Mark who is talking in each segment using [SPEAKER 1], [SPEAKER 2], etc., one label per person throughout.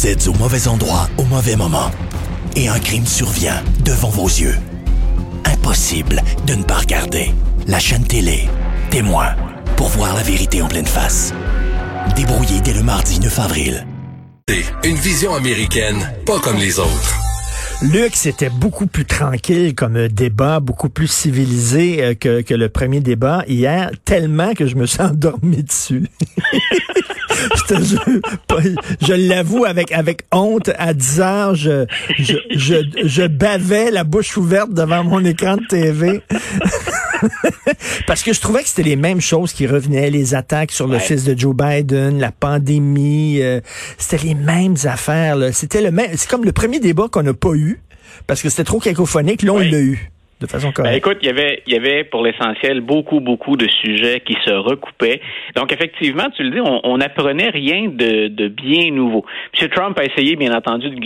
[SPEAKER 1] Vous êtes au mauvais endroit au mauvais moment. Et un crime survient devant vos yeux. Impossible de ne pas regarder. La chaîne télé, Témoin, pour voir la vérité en pleine face. Débrouillé dès le mardi 9 avril.
[SPEAKER 2] Une vision américaine, pas comme les autres.
[SPEAKER 3] Luc, c'était beaucoup plus tranquille comme débat, beaucoup plus civilisé que le premier débat hier, tellement que je me suis endormi dessus. Je l'avoue avec honte, à 10 heures, je bavais la bouche ouverte devant mon écran de TV. Parce que je trouvais que c'était les mêmes choses qui revenaient, les attaques sur le fils de Joe Biden, la pandémie, c'était les mêmes affaires, là. C'était c'est comme le premier débat qu'on n'a pas eu, parce que c'était trop cacophonique, là on l'a eu. De façon correcte.
[SPEAKER 4] Écoute, il y avait pour l'essentiel beaucoup de sujets qui se recoupaient. Donc effectivement, tu le dis, on n'apprenait rien de bien nouveau. M. Trump a essayé, bien entendu, de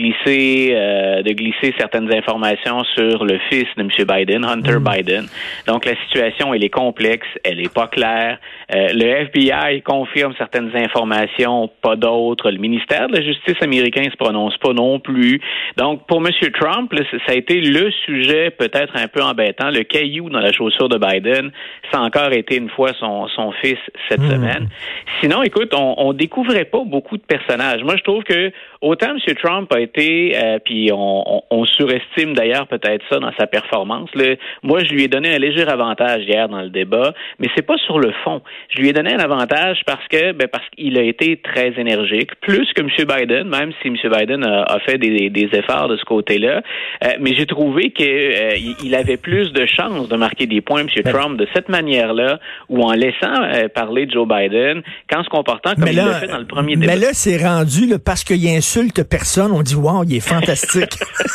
[SPEAKER 4] glisser certaines informations sur le fils de M. Biden, Hunter Biden. Donc la situation, elle est complexe, elle est pas claire. Le FBI confirme certaines informations, pas d'autres. Le ministère de la Justice américain se prononce pas non plus. Donc pour M. Trump, là, ça a été le sujet peut-être un peu embêtant, le caillou dans la chaussure de Biden. Ça a encore été une fois son fils cette semaine. Sinon, écoute, on découvrait pas beaucoup de personnages. Moi, je trouve que autant M. Trump a été, puis on surestime d'ailleurs peut-être ça dans sa performance. Là. Moi, je lui ai donné un léger avantage hier dans le débat, mais c'est pas sur le fond. Je lui ai donné un avantage parce qu'il a été très énergique, plus que M. Biden, même si M. Biden a fait des efforts de ce côté-là. Mais j'ai trouvé qu'il avait plus de chances de marquer des points, M. Trump, de cette manière-là, ou en laissant parler Joe Biden, qu'en se comportant comme il l'a fait dans le premier débat.
[SPEAKER 3] Mais là, c'est rendu, là, parce qu'il insulte personne, on dit « Wow, il est fantastique! »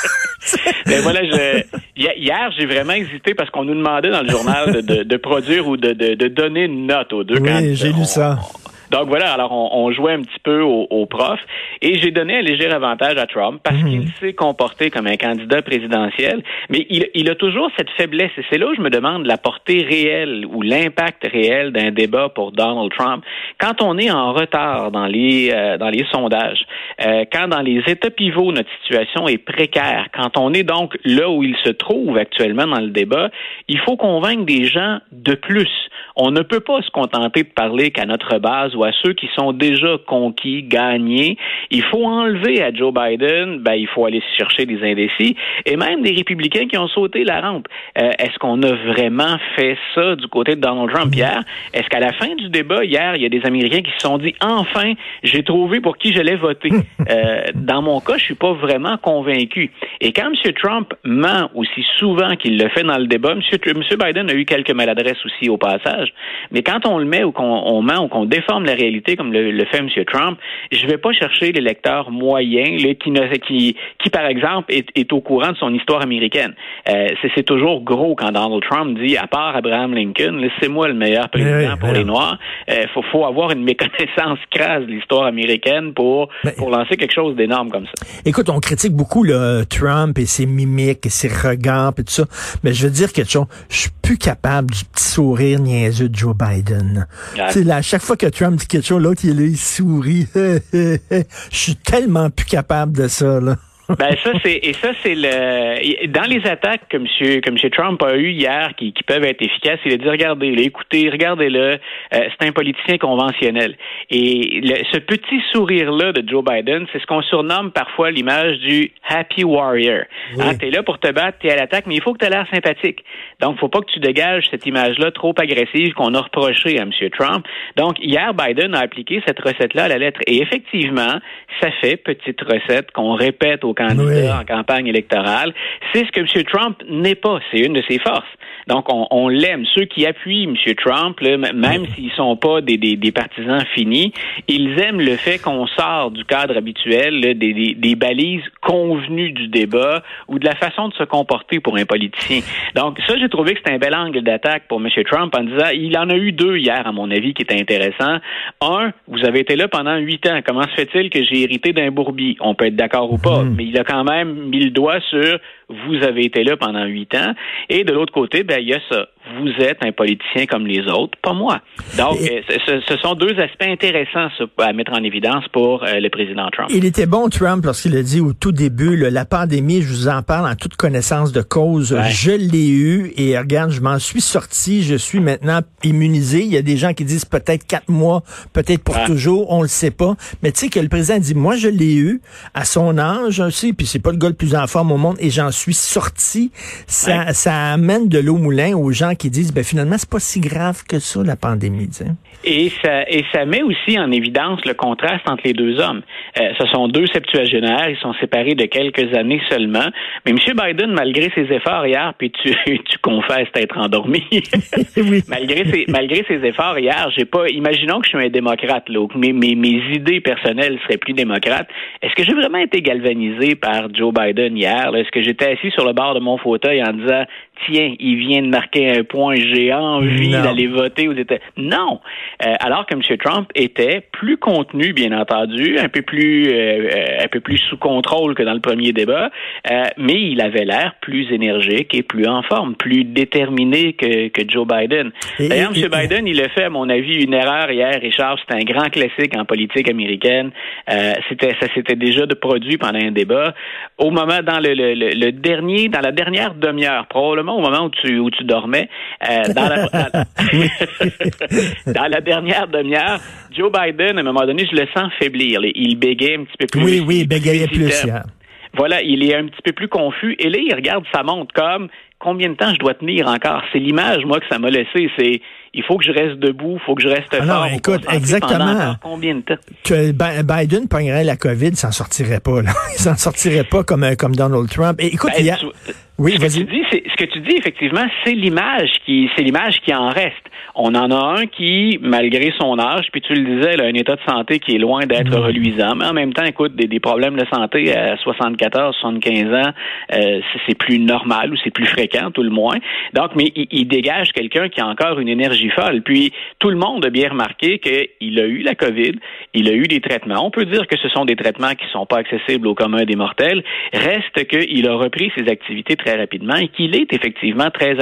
[SPEAKER 4] Ben voilà, hier, j'ai vraiment hésité parce qu'on nous demandait dans le journal de produire ou de donner une note aux deux candidats.
[SPEAKER 3] Oui, j'ai lu ça.
[SPEAKER 4] Donc voilà, alors on jouait un petit peu au prof et j'ai donné un léger avantage à Trump parce qu'il s'est comporté comme un candidat présidentiel, mais il a toujours cette faiblesse et c'est là où je me demande la portée réelle ou l'impact réel d'un débat pour Donald Trump. Quand on est en retard dans les sondages, quand dans les états pivots notre situation est précaire, quand on est donc là où il se trouve actuellement dans le débat, il faut convaincre des gens de plus. On ne peut pas se contenter de parler qu'à notre base ou à ceux qui sont déjà conquis, gagnés. Il faut enlever à Joe Biden, il faut aller chercher des indécis et même des républicains qui ont sauté la rampe. Est-ce qu'on a vraiment fait ça du côté de Donald Trump hier? Est-ce qu'à la fin du débat, hier, il y a des Américains qui se sont dit « Enfin, j'ai trouvé pour qui j'allais voter. » Dans mon cas, je suis pas vraiment convaincu. Et quand M. Trump ment aussi souvent qu'il le fait dans le débat, M. Biden a eu quelques maladresses aussi au passage, mais quand on le met ou qu'on ment ou qu'on déforme la réalité comme le fait M. Trump, je vais pas chercher l'électeur moyen là, qui par exemple est au courant de son histoire américaine. C'est toujours gros quand Donald Trump dit à part Abraham Lincoln, c'est moi le meilleur président pour les Noirs. Faut avoir une méconnaissance crasse de l'histoire américaine pour lancer quelque chose d'énorme comme ça.
[SPEAKER 3] Écoute, on critique beaucoup là, Trump et ses mimiques et ses regards et tout ça, mais je veux dire quelque chose, je suis plus capable du petit sourire niaiseux de Joe Biden. Tu sais, à chaque fois que Trump dit quelque chose, l'autre il est là, il sourit. Je suis tellement plus capable de ça, là.
[SPEAKER 4] Ça c'est dans les attaques que M. Trump a eu hier qui peuvent être efficaces, il a dit regardez-le, c'est un politicien conventionnel. Et ce petit sourire-là de Joe Biden, c'est ce qu'on surnomme parfois l'image du happy warrior. Oui. T'es là pour te battre, t'es à l'attaque, mais il faut que tu aies l'air sympathique. Donc, faut pas que tu dégages cette image-là trop agressive qu'on a reproché à M. Trump. Donc, hier, Biden a appliqué cette recette-là à la lettre. Et effectivement, ça fait petite recette qu'on répète aux candidats en campagne électorale. C'est ce que M. Trump n'est pas. C'est une de ses forces. Donc, on l'aime. Ceux qui appuient M. Trump, là, même s'ils sont pas des partisans finis, ils aiment le fait qu'on sort du cadre habituel, là, des balises convenues du débat ou de la façon de se comporter pour un politicien. Donc, ça, j'ai trouvé que c'était un bel angle d'attaque pour M. Trump en disant, il en a eu deux hier, à mon avis, qui étaient intéressants. Un, vous avez été là pendant 8 ans. Comment se fait-il que j'ai hérité d'un bourbier? On peut être d'accord ou pas, mais il a quand même mis le doigt sur vous avez été là pendant 8 ans. Et de l'autre côté, il y a ça. Vous êtes un politicien comme les autres, pas moi. Donc, ce sont deux aspects intéressants à mettre en évidence pour le président Trump.
[SPEAKER 3] Il était bon, Trump, lorsqu'il a dit au tout début, la pandémie, je vous en parle en toute connaissance de cause, je l'ai eu et regarde, je m'en suis sorti, je suis maintenant immunisé. Il y a des gens qui disent peut-être 4 mois, peut-être pour toujours, on le sait pas. Mais tu sais que le président dit, moi je l'ai eu à son âge aussi, puis c'est pas le gars le plus en forme au monde et j'en suis sorti. Ça amène de l'eau au moulin aux gens qui disent, finalement, c'est pas si grave que ça, la pandémie, tu sais.
[SPEAKER 4] Et ça met aussi en évidence le contraste entre les deux hommes. Ce sont deux septuagénaires, ils sont séparés de quelques années seulement. Mais M. Biden, malgré ses efforts hier, puis tu confesses t'être endormi, oui. malgré ses efforts hier, imaginons que je suis un démocrate, là, que mes idées personnelles seraient plus démocrates. Est-ce que j'ai vraiment été galvanisé par Joe Biden hier? Là? Est-ce que j'étais assis sur le bord de mon fauteuil en disant, tiens, il vient de marquer un point, j'ai envie d'aller voter aux États-Unis? Non. Alors que M. Trump était plus contenu, bien entendu, un peu plus sous contrôle que dans le premier débat, mais il avait l'air plus énergique et plus en forme, plus déterminé que Joe Biden. D'ailleurs, M. Biden, il a fait, à mon avis, une erreur hier, Richard. C'est un grand classique en politique américaine. Ça s'était déjà produit pendant un débat. Au moment, dans la dernière demi-heure, probablement au moment où tu dormais, dans la dernière demi-heure, Joe Biden, à un moment donné, je le sens faiblir. Il bégayait un petit peu plus.
[SPEAKER 3] Oui, il bégayait plus.
[SPEAKER 4] Voilà, il est un petit peu plus confus. Et là, il regarde sa montre comme combien de temps je dois tenir encore. C'est l'image, moi, que ça m'a laissé. C'est il faut que je reste debout, il faut que je reste fort.
[SPEAKER 3] Non, écoute, exactement.
[SPEAKER 4] Combien de temps?
[SPEAKER 3] Biden pognerait la COVID, il s'en sortirait pas. Là. Il s'en sortirait pas comme Donald Trump. Et écoute, oui, vas-y.
[SPEAKER 4] Ce que tu dis, effectivement, c'est l'image qui en reste. On en a un qui, malgré son âge, puis tu le disais, là, un état de santé qui est loin d'être reluisant, mais en même temps, écoute, des problèmes de santé à 74, 75 ans, c'est plus normal ou c'est plus fréquent, tout le moins. Donc, mais il dégage quelqu'un qui a encore une énergie folle. Puis, tout le monde a bien remarqué qu'il a eu la COVID, il a eu des traitements. On peut dire que ce sont des traitements qui sont pas accessibles au commun des mortels. Reste qu'il a repris ses activités très rapidement et qu'il est effectivement très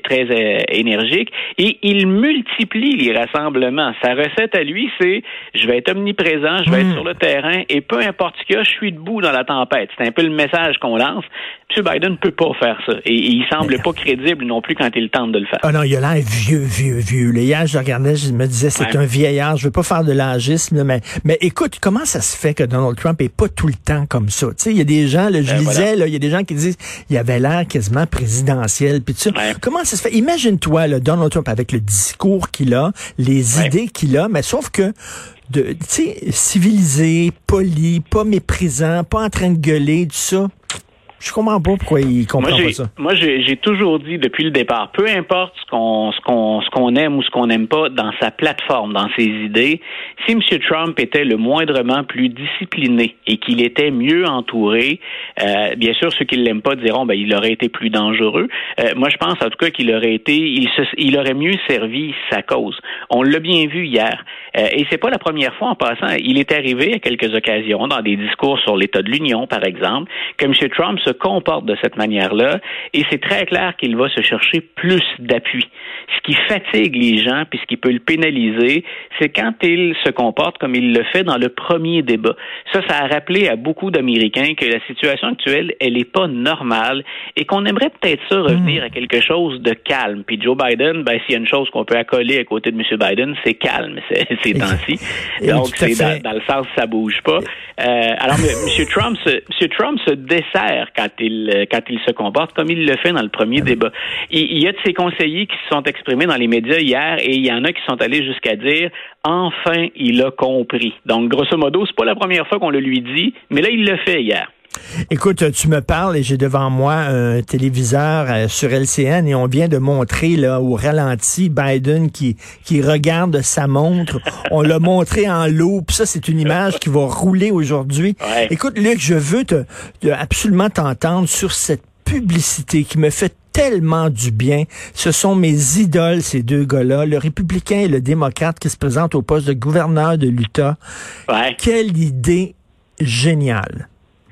[SPEAKER 4] énergique et il multiplie les rassemblements. Sa recette à lui, c'est je vais être omniprésent, je vais être sur le terrain et peu importe ce qu'il y a, je suis debout dans la tempête. C'est un peu le message qu'on lance. M. Biden ne peut pas faire ça. Et il semble pas crédible non plus quand il tente de le faire.
[SPEAKER 3] Ah non, il a l'air vieux. Hier, je regardais, je me disais, c'est un vieillard. Je veux pas faire de l'âgisme, mais écoute, comment ça se fait que Donald Trump est pas tout le temps comme ça? Tu sais, il y a des gens, là, je lisais, il y a des gens qui disent, il avait l'air quasiment présidentiel. Puis tu sais, comment ça se fait? Imagine-toi, là, Donald Trump avec le discours qu'il a, les idées qu'il a, mais sauf que tu sais, civilisé, poli, pas méprisant, pas en train de gueuler, tout ça. Je comprends pas pourquoi il comprend pas ça.
[SPEAKER 4] Moi, j'ai toujours dit depuis le départ, peu importe ce qu'on aime ou ce qu'on n'aime pas dans sa plateforme, dans ses idées, si M. Trump était le moindrement plus discipliné et qu'il était mieux entouré, bien sûr, ceux qui ne l'aiment pas diront, il aurait été plus dangereux. Moi, je pense en tout cas qu'il aurait été, il aurait mieux servi sa cause. On l'a bien vu hier. Et c'est pas la première fois en passant. Il est arrivé à quelques occasions, dans des discours sur l'État de l'Union, par exemple, que M. Trump se comporte de cette manière-là, et c'est très clair qu'il va se chercher plus d'appui. Ce qui fatigue les gens, puis ce qui peut le pénaliser, c'est quand il se comporte comme il le fait dans le premier débat. Ça a rappelé à beaucoup d'Américains que la situation actuelle, elle est pas normale, et qu'on aimerait peut-être ça revenir à quelque chose de calme. Puis Joe Biden, s'il y a une chose qu'on peut accoler à côté de M. Biden, c'est calme ces temps-ci. Donc, c'est dans le sens ça bouge pas. Alors, M. Trump se dessert quand il se comporte comme il le fait dans le premier débat. Il y a de ses conseillers qui se sont exprimés dans les médias hier et il y en a qui sont allés jusqu'à dire « Enfin, il a compris ». Donc, grosso modo, c'est pas la première fois qu'on le lui dit, mais là, il le fait hier.
[SPEAKER 3] Écoute, tu me parles et j'ai devant moi un téléviseur sur LCN et on vient de montrer là au ralenti Biden qui regarde sa montre. On l'a montré en loupe. Ça, c'est une image qui va rouler aujourd'hui. Ouais. Écoute, Luc, je veux absolument t'entendre sur cette publicité qui me fait tellement du bien. Ce sont mes idoles, ces deux gars-là, le républicain et le démocrate qui se présentent au poste de gouverneur de l'Utah. Ouais. Quelle idée géniale.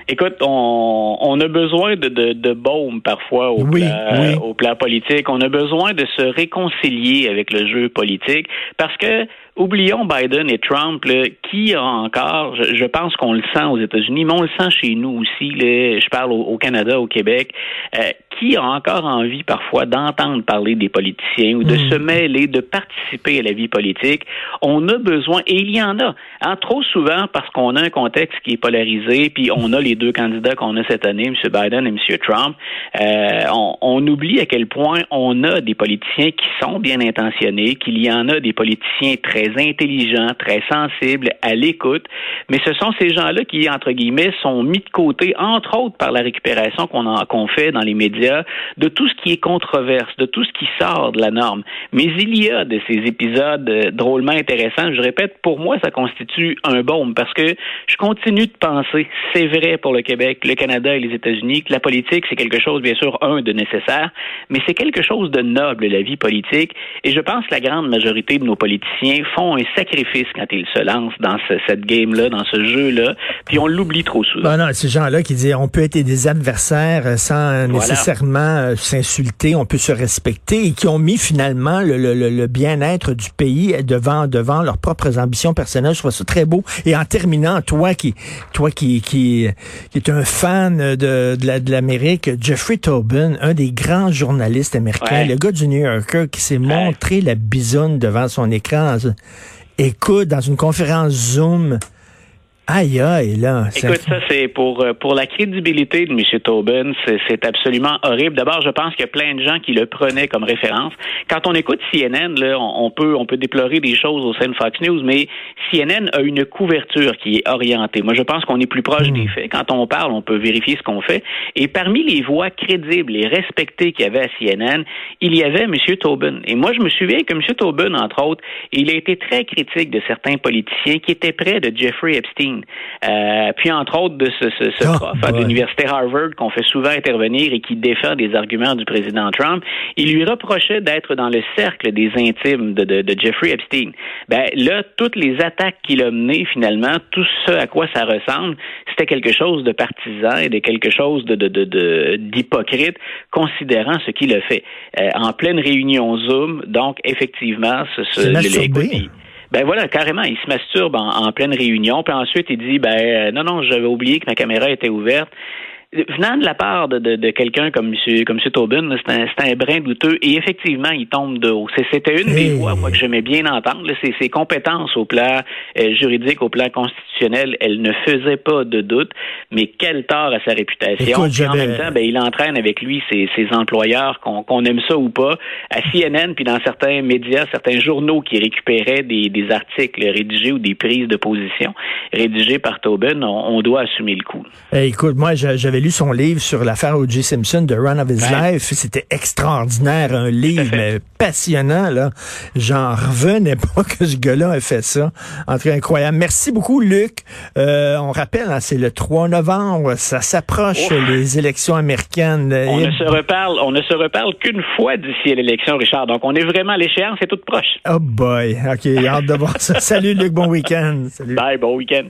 [SPEAKER 4] Écoute, on a besoin de baume parfois au plan politique. On a besoin de se réconcilier avec le jeu politique parce que oublions Biden et Trump, là, qui a encore, je pense qu'on le sent aux États-Unis, mais on le sent chez nous aussi, là, je parle au Canada, au Québec, qui a encore envie parfois d'entendre parler des politiciens ou de se mêler, de participer à la vie politique. On a besoin, et il y en a, trop souvent parce qu'on a un contexte qui est polarisé, puis on a les deux candidats qu'on a cette année, M. Biden et M. Trump, on oublie à quel point on a des politiciens qui sont bien intentionnés, qu'il y en a des politiciens très intelligents, très sensibles, à l'écoute, mais ce sont ces gens-là qui, entre guillemets, sont mis de côté, entre autres par la récupération qu'on fait dans les médias, de tout ce qui est controverse, de tout ce qui sort de la norme. Mais il y a de ces épisodes drôlement intéressants. Je répète, pour moi, ça constitue un baume, parce que je continue de penser, c'est vrai pour le Québec, le Canada et les États-Unis, que la politique, c'est quelque chose, bien sûr, de nécessaire, mais c'est quelque chose de noble, la vie politique, et je pense que la grande majorité de nos politiciens font un sacrifice quand ils se lancent dans cette game-là, dans ce jeu-là, puis on l'oublie trop souvent.
[SPEAKER 3] Non, ces gens-là qui disent on peut être des adversaires sans nécessairement s'insulter, on peut se respecter, et qui ont mis finalement le bien-être du pays devant leurs propres ambitions personnelles. Je trouve ça très beau. Et en terminant, toi qui est un fan de l'Amérique, Jeffrey Toobin, un des grands journalistes américains, le gars du New Yorker qui s'est montré la bisoune devant son écran. Écoute, dans une conférence Zoom, aïe, là.
[SPEAKER 4] Écoute, ça, c'est pour la crédibilité de M. Toobin, c'est absolument horrible. D'abord, je pense qu'il y a plein de gens qui le prenaient comme référence. Quand on écoute CNN, là, on peut déplorer des choses au sein de Fox News, mais CNN a une couverture qui est orientée. Moi, je pense qu'on est plus proche des faits. Quand on parle, on peut vérifier ce qu'on fait. Et parmi les voix crédibles et respectées qu'il y avait à CNN, il y avait M. Toobin. Et moi, je me souviens que M. Toobin, entre autres, il a été très critique de certains politiciens qui étaient près de Jeffrey Epstein. Puis entre autres de ce prof à l'université Harvard qu'on fait souvent intervenir et qui défend des arguments du président Trump, il lui reprochait d'être dans le cercle des intimes de Jeffrey Epstein. Ben là, toutes les attaques qu'il a menées finalement, tout ce à quoi ça ressemble, c'était quelque chose de partisan et de quelque chose d'hypocrite, considérant ce qu'il a fait en pleine réunion Zoom. Donc effectivement, ben voilà, carrément, il se masturbe en pleine réunion, puis ensuite il dit non, j'avais oublié que ma caméra était ouverte. Venant de la part de quelqu'un comme M. Toobin, c'est un brin douteux, et effectivement, il tombe de haut. C'était une des voix, moi, que j'aimais bien entendre. Là, ses compétences au plan juridique, au plan constitutionnel, elles ne faisaient pas de doute, mais quel tort à sa réputation. Écoute, en même temps, il entraîne avec lui ses employeurs, qu'on aime ça ou pas, à CNN, puis dans certains médias, certains journaux qui récupéraient des articles rédigés ou des prises de position rédigées par Toobin, on doit assumer le coup.
[SPEAKER 3] Écoute, moi, j'avais lu son livre sur l'affaire O.J. Simpson, The Run of His Life. C'était extraordinaire, un livre passionnant, là. J'en revenais pas que ce gars-là ait fait ça. En tout cas, incroyable. Merci beaucoup, Luc. On rappelle, c'est le 3 novembre, ça s'approche, les élections américaines.
[SPEAKER 4] On ne se reparle qu'une fois d'ici à l'élection, Richard. Donc, on est vraiment, l'échéance est toute proche.
[SPEAKER 3] Oh boy. OK, hâte de voir ça. Salut, Luc, bon week-end. Salut.
[SPEAKER 4] Bye, bon week-end.